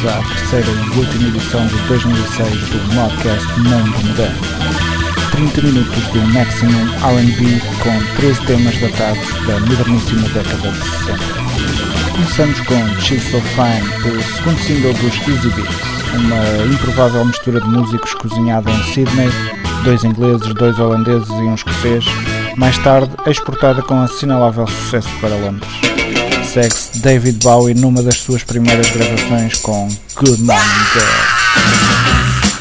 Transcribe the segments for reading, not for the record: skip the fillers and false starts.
bem-vindos à terceira e última edição de 2006 do Modcast Mundo Moderno. 30 minutos de maximum R&B com 13 temas datados da moderníssima década de 60. Começamos com She's So Fine, o segundo single dos Easy Beats, uma improvável mistura de músicos cozinhada em Sydney, 2 ingleses, 2 holandeses e um escocês, mais tarde exportada com assinalável sucesso para Londres. Segue-se David Bowie numa das suas primeiras gravações com Good Morning Girl.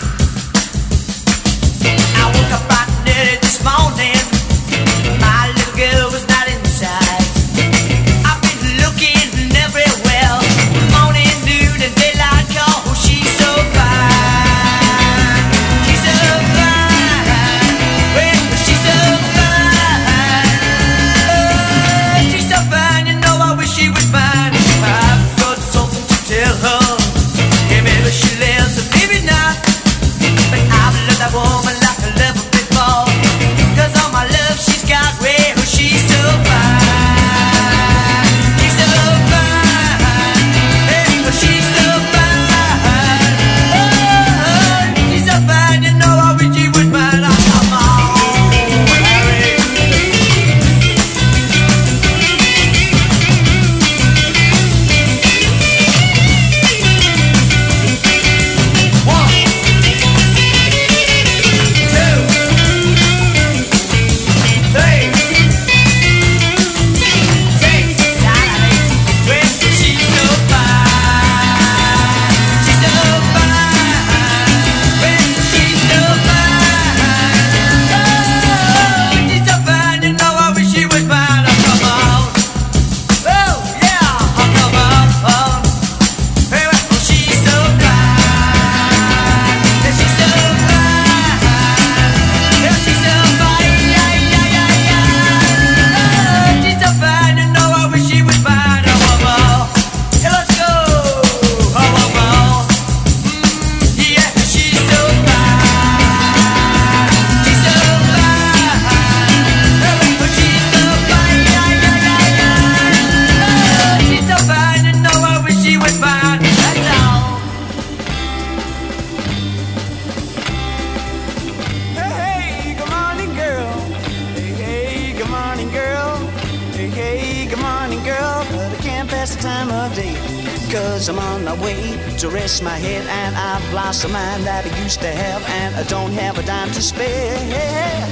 I'm on my way to rest my head, and I've lost the mind that I used to have, and I don't have a dime to spare. Hey,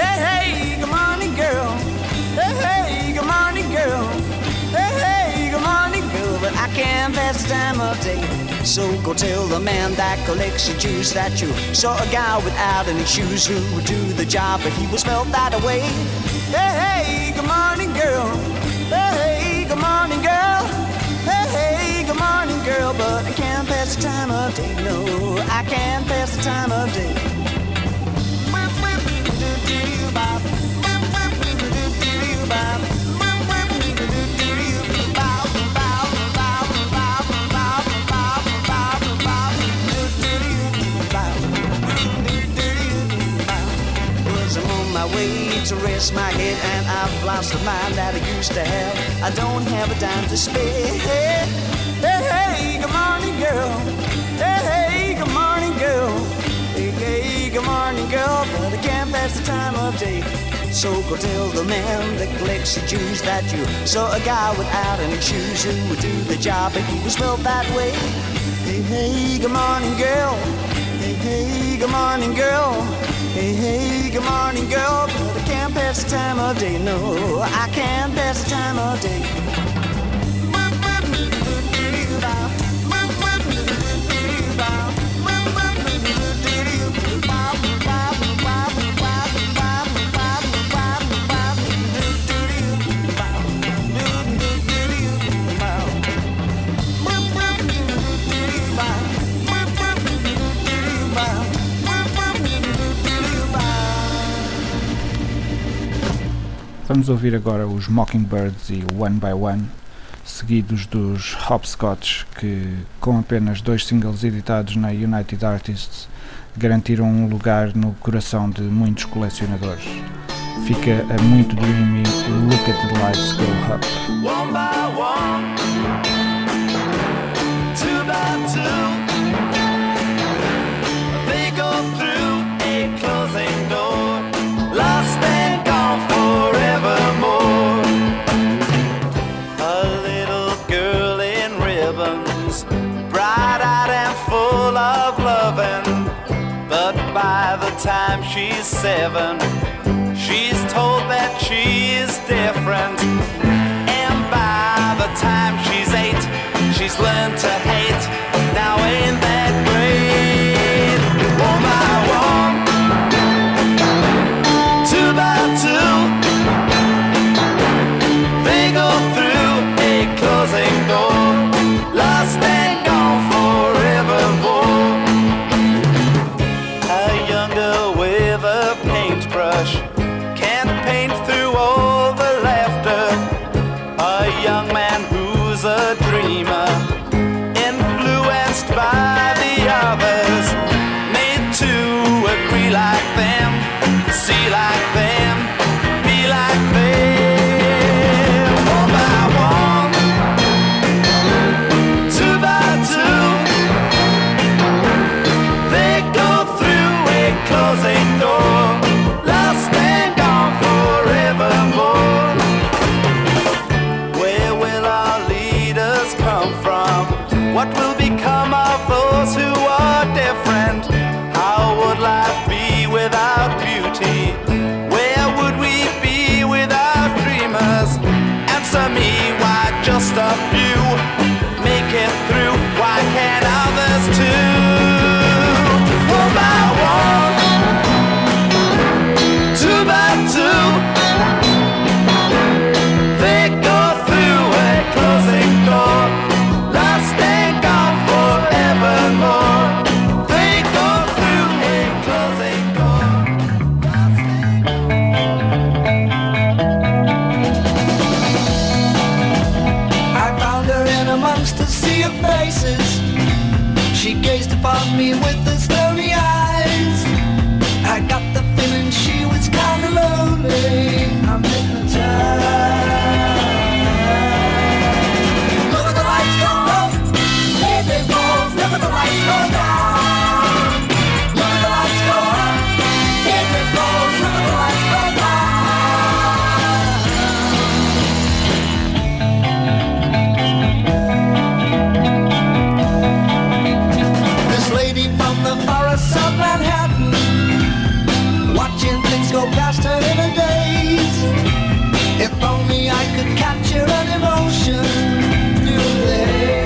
hey, good morning, girl. Hey, hey, good morning, girl. Hey, hey, good morning, girl. But I can't pass the time of day. So go tell the man that collects the juice that you saw a guy without any shoes who would do the job if he was felt that way. Hey, hey, good morning, girl. Hey, hey, good morning, girl. Hey, hey, good morning, girl, but I can't pass the time of day. No, I can't pass the time of day. I'm on my way to rest my head, and I've lost the mind that I used to have. I don't have a dime to spare. Hey, hey, hey, good morning, girl. Hey, hey, good morning, girl. Hey, hey, good morning, girl. But I can't pass the time of day. So go tell the man that collects the Jews that you saw a guy without any shoes who would do the job if he was built that way. Hey, hey, good morning, girl. Hey, hey, good morning, girl. Hey, hey, good morning, girl, but I can't pass the time of day. No, I can't pass the time of day. Vamos ouvir agora os Mockingbirds e One by One, seguidos dos Hopscotch, que com apenas 2 singles editados na United Artists garantiram um lugar no coração de muitos colecionadores. Fica a muito dreamy Look at the Lights Go Up. One by one, two by two. of loving, but by the time she's 7, she's told that she is different. And by the time she's 8, she's learned to hate. Now ain't that great? One by one, 2 by 2, they go through a closing door, lost and gone forevermore. A young girl with a paintbrush can't paint through all the laughter. A young man who's a dreamer, influenced by the others, made to agree like them, see like them, be like them. One by one, 2 by 2, they go through a closing door, lost and gone forevermore. Where will our leaders come from? What will become of those who are different? How would life be without beauty? Where would we be without dreamers? Answer me, why just a few make it through? Why can't others too? One by one, 2 by 2, they go through a closing door, lost and gone forevermore. They go through a closing door, lost and I found her in amongst a sea of faces. She gazed upon me with the stony eyes. I got the feeling she was kinda lonely. I'm hypnotized. Look at the lights go up, here they fall. Look at the lights go down. Look at the lights go up, here they fall. Look at the lights go down. This lady from the forests of Manhattan, watching things go past her in a daze. If only I could capture an emotion through the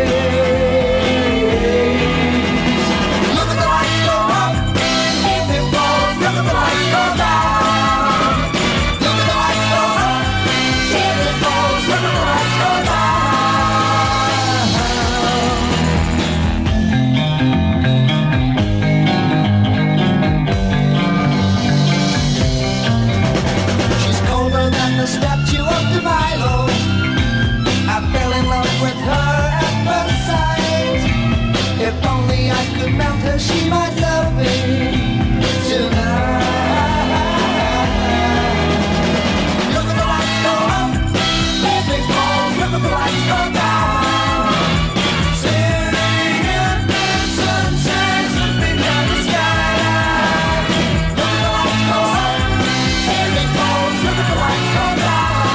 haze. Look at the lights go up, here they fall. Look at the lights go down. Look at the lights go up, here they fall. Look at the lights go down. She's colder than the statue of Demilo. I fell in love with her at first sight. If only I could melt her, she might love me tonight. Look at the lights go up, here they fall. Look at the lights go down. Singing, sunshine slipping down the sky. Look at the lights go up, here they fall. Look at the lights go down.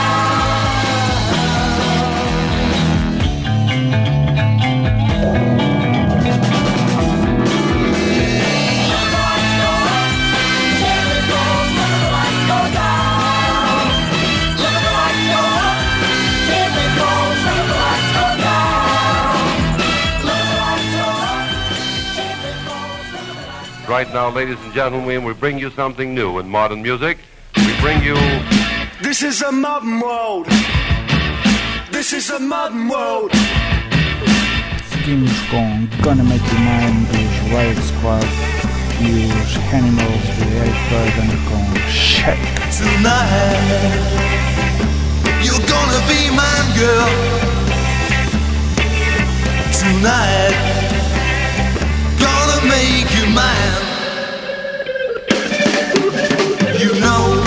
Right now, ladies and gentlemen, we bring you something new in modern music. We bring you... This is a modern world. This is a modern world. Seguimos com Gonna Make You Mine dos Riot Squad e os Animals de Eric Burden com Shake. Tonight, you're gonna be mine, girl. Tonight, gonna make you mine. You know,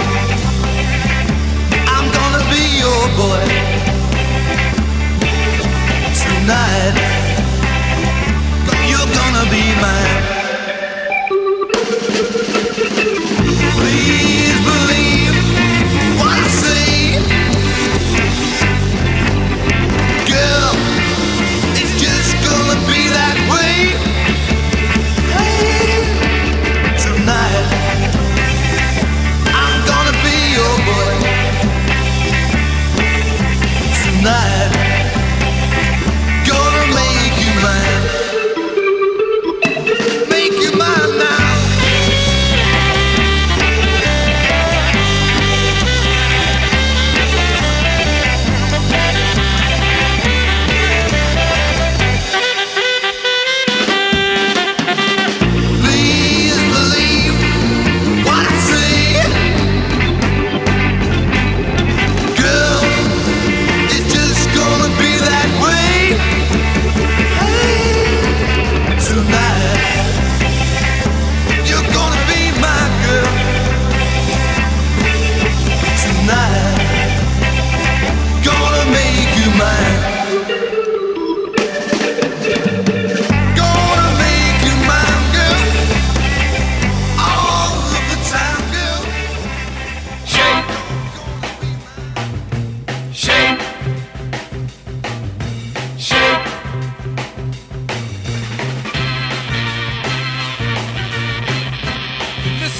I'm gonna be your boy. Tonight, you're gonna be mine. Please believe what I say, girl. It's just gonna be that way.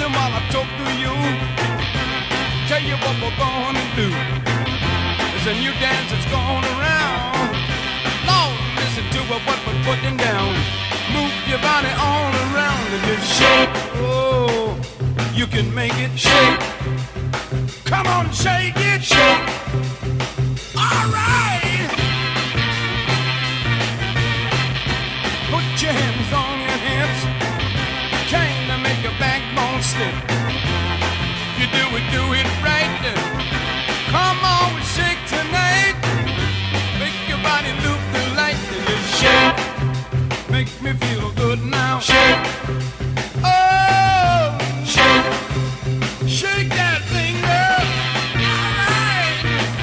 Listen while I talk to you. Tell you what we're gonna do. There's a new dance that's going around. Lord, listen to what we're putting down. Move your body all around and just shake. Oh, you can make it shake. Come on, shake it, shake. All right. Put your hands on your hips. Came to make your backbone slip. You do it right. Come on, shake tonight. Make your body loop the light. Just shake. Make me feel good now. Shake. Oh, shake. Shake that thing, girl. All right.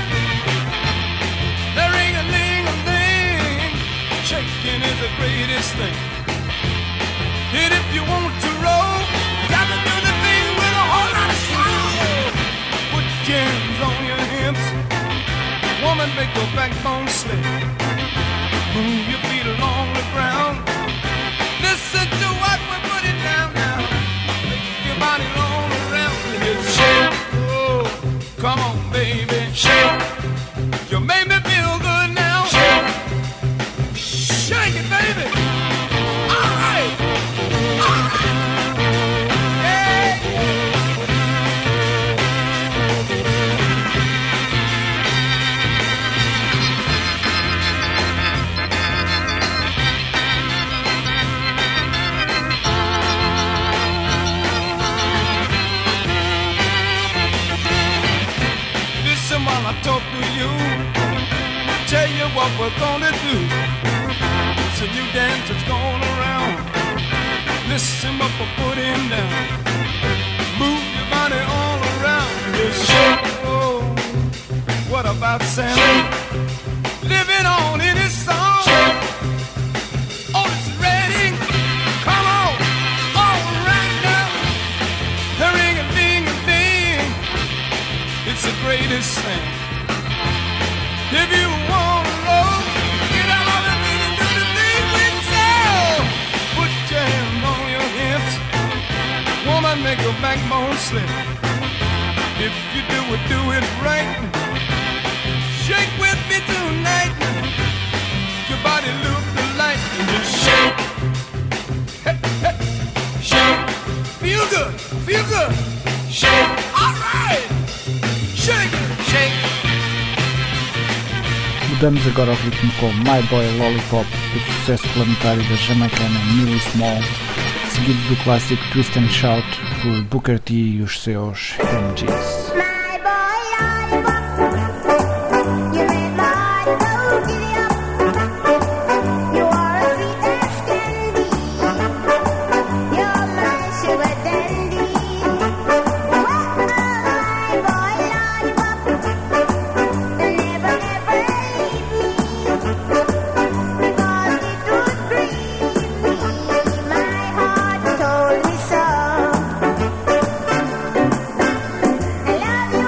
There ain't a thing. Shaking is the greatest thing. And if you want to roll, got to do the thing with a whole lot of soul. Put your hands on your hips. Woman, make your backbone slip. Move your feet along the ground. Listen to what we're putting down now. Make your body roll around and just shake. Oh, come on, baby, shake. You made me feel good now. Shake. Shake it, baby. All right. All right. Yeah. Listen while I talk to you. Tell you what we're gonna do. It's a new dance that's going around. Listen what we're putting down. Move your body all around. Just shake. Oh, what about Sam? Living on in his song. Oh, it's ready. Come on. All right now. There ain't a thing. It's the greatest thing. If you want to roll, get out of it and do the thing with soul. Put your hands on your hips. Woman, make your backbone slip. If you do it right. Shake with me tonight. Your body look the light and just shake. Hey, hey, shake. Feel good. Feel good. Shake. All right. Shake it. Shake. Mudamos agora ao ritmo com My Boy Lollipop, do sucesso planetário da jamaicana Millie Small, seguido do clássico Twist and Shout por Booker T e os seus MGs. I love you.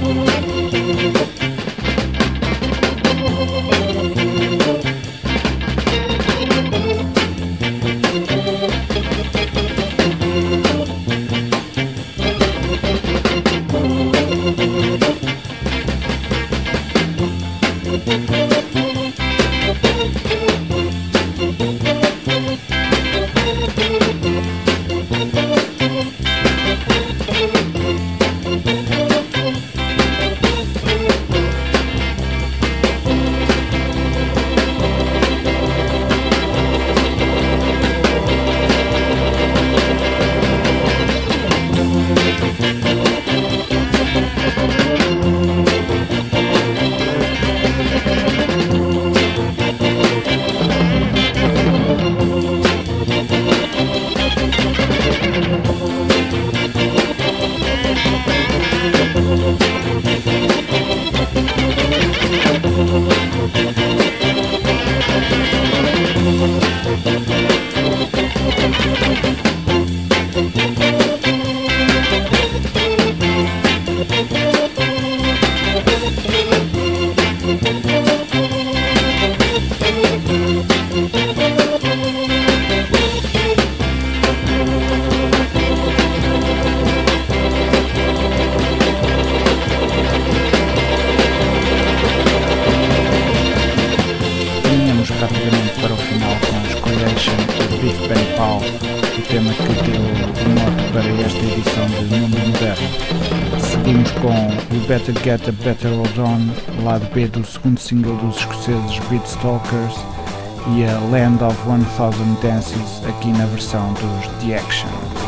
Better Get a Better Hold On, lado B do segundo single dos escoceses Beatstalkers, e a Land of 1000 Dances, aqui na versão dos The Action.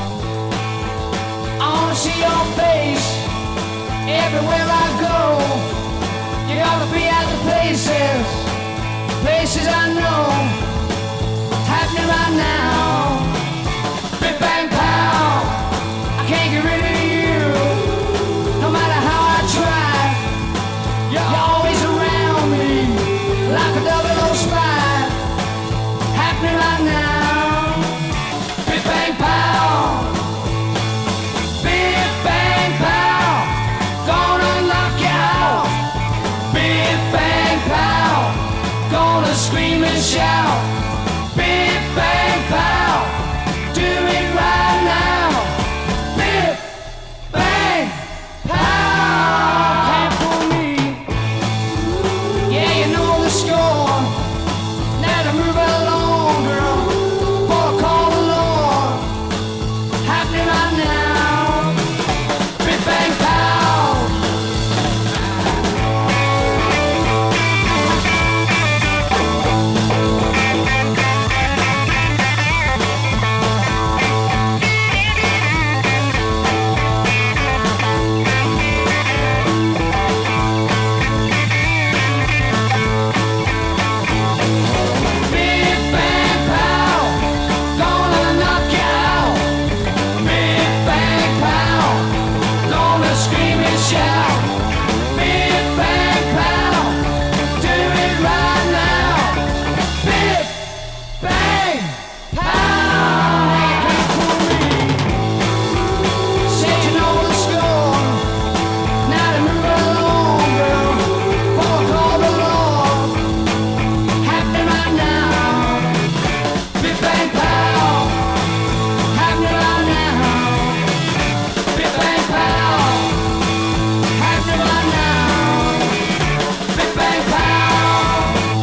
I wanna see your face everywhere I go. You gotta be at the places I know. It's happening right now. Big bang pow, I can't get rid of you. No matter how I try, you're always around me like a 00 spy. Happening right now. Big bang pow, big bang pow, gonna knock you out. Big bang pow, gonna scream and shout. Big bang pow, do it right now. Big bang pow, can't fool me. Yeah, you know the score. Now to move it along, girl, before I call the Lord. Happening right now. Big bang pow. Big bang pow, gonna knock you out. Big bang pow, gonna scream and shout. Big bang pow, do it right now. Big bang pow, can't fool me. Said you know the score. Now to move it along, girl, before I call the Lord. Happening right now. Big bang pow, happening right now. Big bang pow, happening right now. Big bang pow.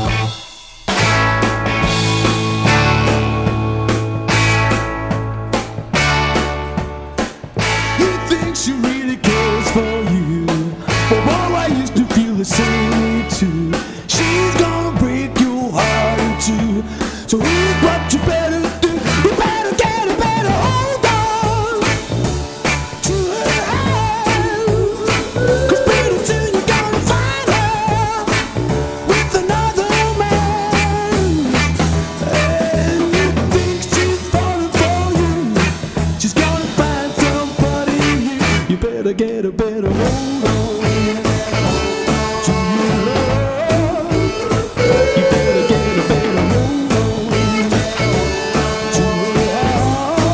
He thinks she really cares for you, but boy, I used to feel the same way too. She's gonna break your heart in two. So here's what you better do. You better get a better hold on to her hands. 'Cause pretty soon you're gonna find her with another man. And you think she's falling for you. She's gonna find somebody new. You better get a better hold on to your love. You better get a better hold on to her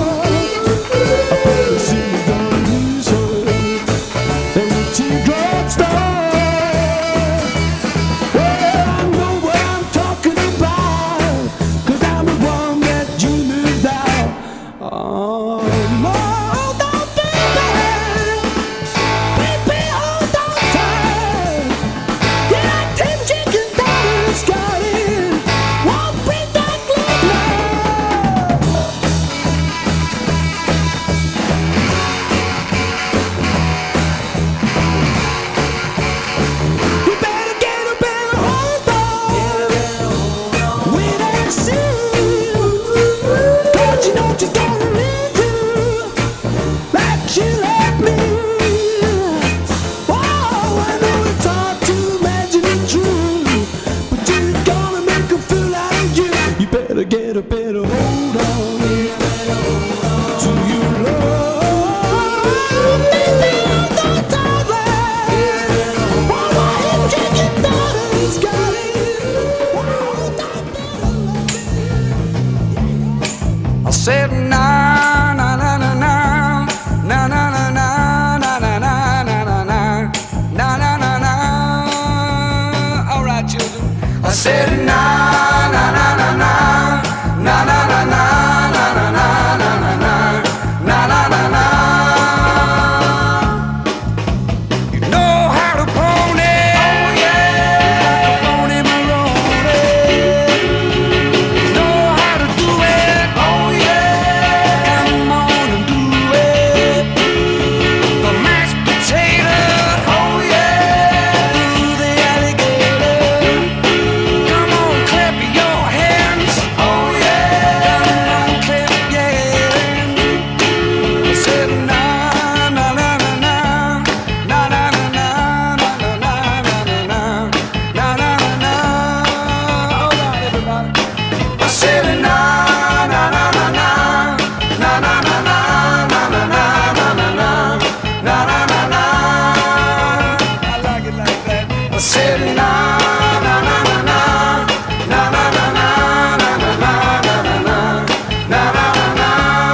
heart. I better see you gonna lose her. And with teardrops better hold on to your love. Don't why can't get better? He's got it. I said na na na na na na na na na na na na na na na na na. All right, children. I said na na na na na na na na na na na na na na na na na. You know how to pony, oh yeah, pony Maloney. You know how to do it, oh yeah, come on and do it. The mashed potato, oh yeah, do the alligator. Come on, clap your hands, oh yeah, come on, clap your hands. I said na na na na na na na na na na na na na na na. All right, everybody. I said na na na na na na na na na na na na na na na. I like it like that. I said na na na na na na na na na na na na na na.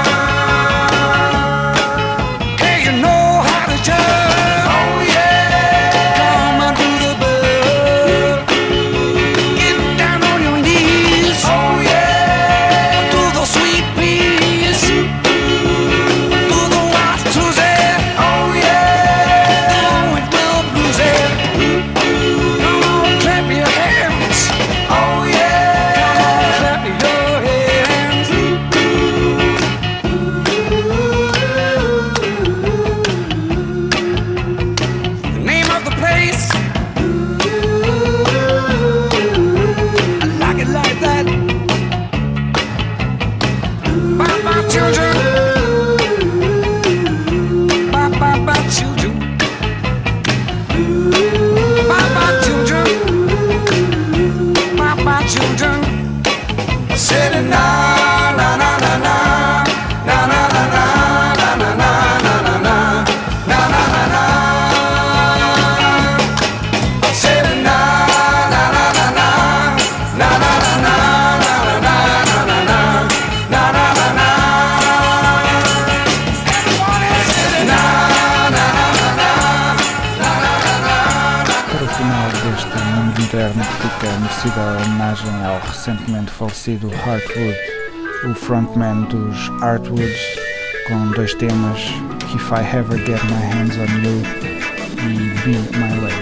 Hey, you know how to jump, oh yeah, come on to the bed. Get down on your knees, oh yeah, to the sweet peas, to the white Tuesday, oh yeah, the Whitwell blues. Come on, clap your hands, oh yeah, come on, clap your hands. The name of the place, I like it like that. Bye bye children, bye bye bye children, bye bye children, bye bye children. I said na na na na na na na na na na na na na na na na na. I said na na na na na na na na na na na na na na na na. Everybody said na na na na na na na na. Para o final deste mundo interno fica merecida a homenagem ao recentemente falecido Heartwood, o frontman dos Heartwoods, com dois temas, If I Ever Get My Hands on You e Be My Way.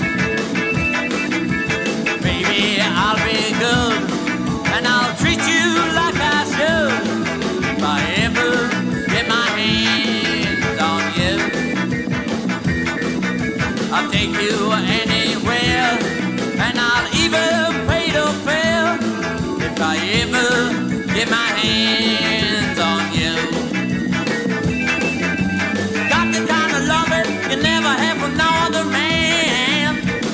Baby, I'll be good and I'll treat you like I should. If I ever get my hands on you, I'll take you anywhere and I'll even pay the fare. If I ever get my hands on you, got the kind of loving you never have from no other man.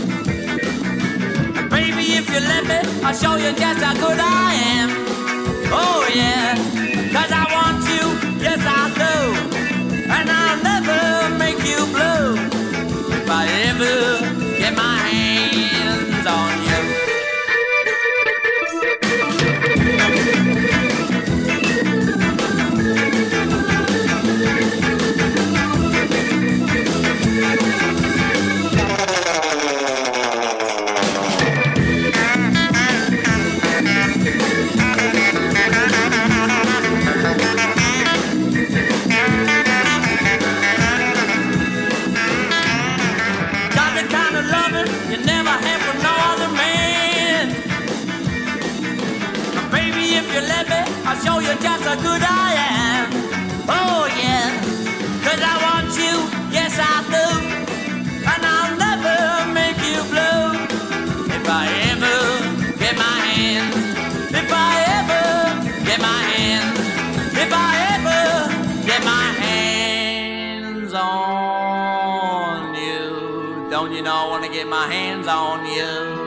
And baby, if you let me, I'll show you just how good I am. Oh yeah, 'cause I want you, yes I do, and I'll never make you blue. If I ever get my hands on you. Got the kind of loving you never had from no other man. Baby, if you let me, I'll show you just how good I am. Oh yeah, 'cause I want you, yes I do, and I'll never make you blue. If I ever get my hands, if I ever get my hands, if I ever get my hands on you. Don't you know I wanna get my hands on you?